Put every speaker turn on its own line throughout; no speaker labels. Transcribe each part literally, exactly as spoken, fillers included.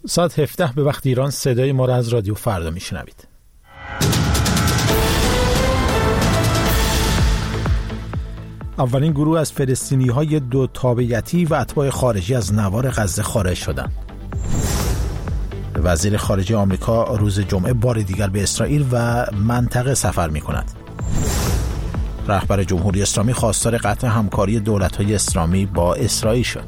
ساعت هفده به وقت ایران صدای ما را از رادیو فردا میشنوید. اولین گروه از فلسطینی‌های دو تابعیتی و اتباع خارجی از نوار غزه خارج شدند. وزیر خارجه آمریکا روز جمعه بار دیگر به اسرائیل و منطقه سفر می‌کند. رهبر جمهوری اسلامی خواستار قطع همکاری دولت‌های اسلامی با اسرائیل شد.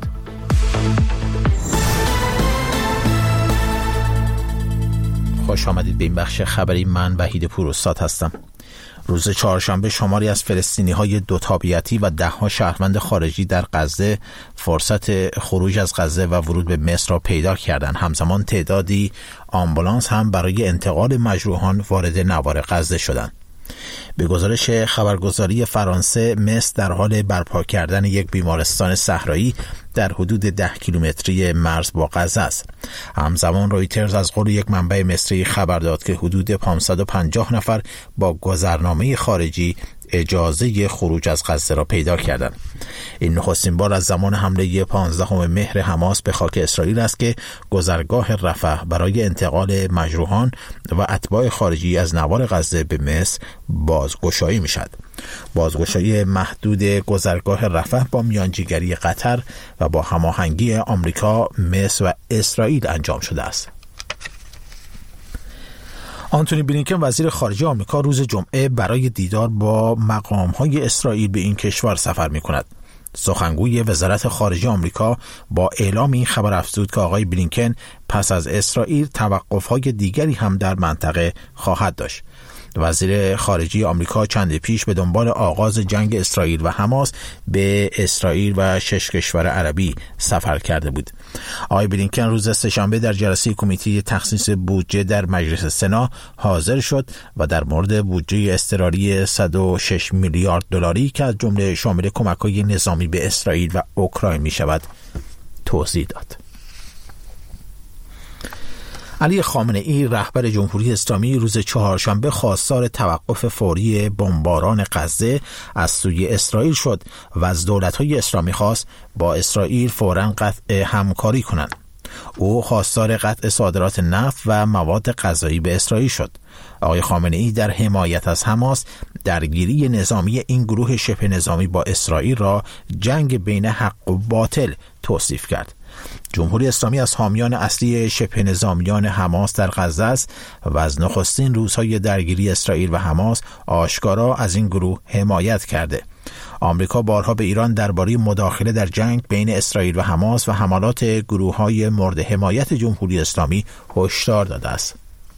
خوش آمدید به این بخش خبری. من وحید پوراستاد هستم. روز چهارشنبه شماری از فلسطینی‌های دو تابعیتی و ده‌ها شهروند خارجی در غزه فرصت خروج از غزه و ورود به مصر را پیدا کردند. همزمان تعدادی آمبولانس هم برای انتقال مجروحان وارد نوار غزه شدند. به گزارش خبرگزاری فرانسه، مصر در حال برپا کردن یک بیمارستان صحرایی در حدود ده کیلومتری مرز با غزه است. همزمان رویترز از قول یک منبع مصری خبر داد که حدود پانصد و پنجاه نفر با گذرنامه خارجی اجازه خروج از غزه را پیدا کردند. این نخستین بار از زمان حمله پانزدهم مهر حماس به خاک اسرائیل است که گذرگاه رفح برای انتقال مجروحان و اتباع خارجی از نوار غزه به مصر بازگشایی می‌شود. بازگشایی محدود گذرگاه رفح با میانجیگری قطر و با هماهنگی آمریکا، مصر و اسرائیل انجام شده است. آنتونی بلینکن وزیر خارجه آمریکا روز جمعه برای دیدار با مقام‌های اسرائیل به این کشور سفر می‌کند. سخنگوی وزارت خارجه آمریکا با اعلام این خبر افزود که آقای بلینکن پس از اسرائیل توقف‌های دیگری هم در منطقه خواهد داشت. وزیر خارجه آمریکا چند پیش به دنبال آغاز جنگ اسرائیل و حماس به اسرائیل و شش کشور عربی سفر کرده بود. آقای بلینکن روز سه‌شنبه در جلسه کمیته تخصیص بودجه در مجلس سنا حاضر شد و در مورد بودجه اضطراری صد و شش میلیارد دلاری که از جمله شامل کمک‌های نظامی به اسرائیل و اوکراین می‌شود توضیح داد. علی خامنه‌ای رهبر جمهوری اسلامی روز چهارشنبه خواستار توقف فوری بمباران غزه از سوی اسرائیل شد و از دولت‌های اسلامی خواست با اسرائیل فوراً قطع همکاری کنند. او خواستار قطع صادرات نفت و مواد غذایی به اسرائیل شد. آقای خامنه‌ای در حمایت از حماس درگیری نظامی این گروه شبه نظامی با اسرائیل را جنگ بین حق و باطل توصیف کرد. جمهوری اسلامی از حامیان اصلی شبه نظامیان حماس در غزه است و از نخستین روزهای درگیری اسرائیل و حماس آشکارا از این گروه حمایت کرده. آمریکا بارها به ایران درباره مداخله در جنگ بین اسرائیل و حماس و حملات گروه‌های مورد حمایت جمهوری اسلامی هشدار داده است.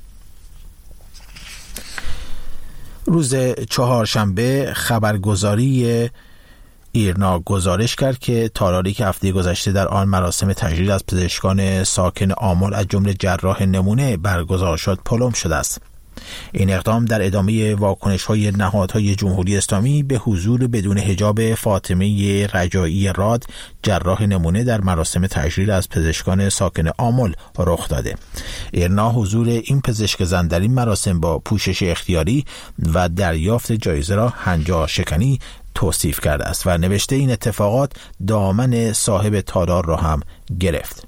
روز چهارشنبه خبرگزاری ایرنا گزارش کرد که تاراریک هفته گذشته در آن مراسم تجلیل از پزشکان ساکن آمل از جمله جراح نمونه برگزار شد پلم شده است. این اقدام در ادامه واکنش‌های نهادهای جمهوری اسلامی به حضور بدون حجاب فاطمه رجایی راد جراح نمونه در مراسم تجلیل از پزشکان ساکن آمل رخ داده. ایرنا حضور این پزشک زن در این مراسم با پوشش اختیاری و دریافت جایزه را هنجار شکنی توصیف کرده است و نوشته این اتفاقات دامن صاحب تالار را هم گرفت.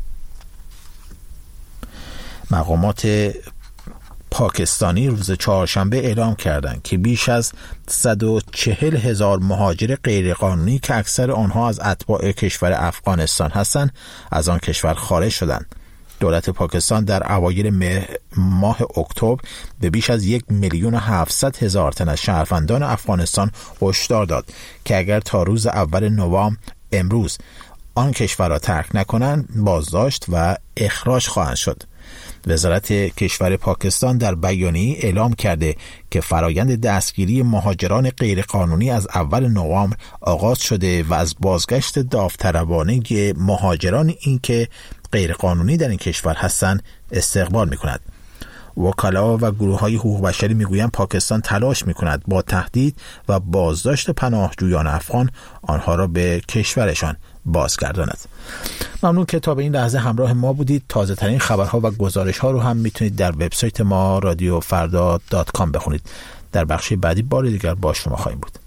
مقامات پاکستانی روز چهارشنبه اعلام کردند که بیش از صد و چهل هزار مهاجر غیرقانونی که اکثر آنها از اتباع کشور افغانستان هستند از آن کشور خارج شدند. دولت پاکستان در اوایل ماه اکتبر به بیش از یک میلیون و هفتصد هزار تن از شهروندان افغانستان هشدار داد که اگر تا روز اول نوامبر امروز آن کشور را ترک نکنند بازداشت و اخراج خواهند شد. وزارت کشور پاکستان در بیانیه اعلام کرده که فرایند دستگیری مهاجران غیرقانونی از اول نوامبر آغاز شده و از بازگشت داوطلبانه مهاجران این که غیرقانونی در این کشور هستند استقبال می‌کند. وکلا و گروه‌های حقوق بشری می‌گویند پاکستان تلاش می‌کند با تهدید و بازداشت پناهجویان افغان آنها را به کشورشان بازگرداند. ممنون که تا به این لحظه همراه ما بودید. تازه ترین خبرها و گزارش ها رو هم میتونید در وبسایت ما رادیو فردا دات کام بخونید. در بخش بعدی بار دیگر با شما خواهیم بود.